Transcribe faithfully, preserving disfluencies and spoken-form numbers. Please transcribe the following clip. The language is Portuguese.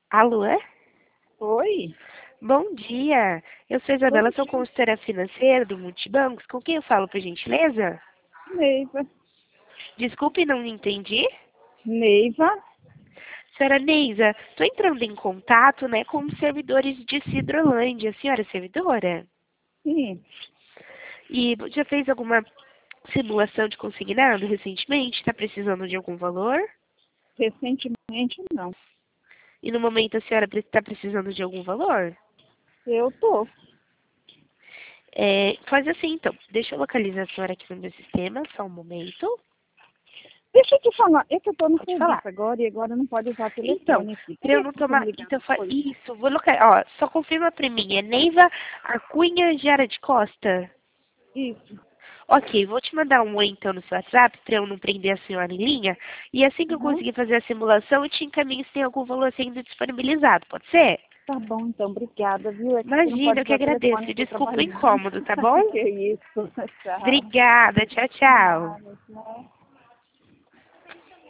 Alô? Oi? Bom dia. Eu sou Bom Isabela, sou dia, consultora financeira do Multibancos. Com quem eu falo, por gentileza? Neiva. Desculpe, não entendi. Neiva? Senhora Neisa, estou entrando em contato, né, com os servidores de Cidrolândia. A senhora é servidora? Sim, E já fez alguma simulação de consignado recentemente? Está precisando de algum valor? recentemente não. E no momento a senhora está precisando de algum valor? Eu tô. É, faz assim, então. Deixa eu localizar a senhora aqui no meu sistema, só um momento. Deixa eu te falar, é que eu tô no Pode falar. serviço agora e agora não pode usar Então, telefone aqui. para eu Queria não que você me tomar. ligar Então, fa- depois. isso, vou localizar. Ó, só confirma para mim. É Neiva Arcunha Jara de Costa? Isso. Ok, vou te mandar um oi então no seu WhatsApp para eu não prender a senhora em linha. E assim que eu Uhum. conseguir fazer a simulação, eu te encaminho se tem algum valor sendo disponibilizado. Pode ser? Tá bom, então, obrigada, viu? É que você não Imagina, pode eu que usar agradeço. telefone, E eu tô desculpa o trabalhando. incômodo, tá bom? Que isso. Tchau. Obrigada. Tchau, tchau. Nada, né?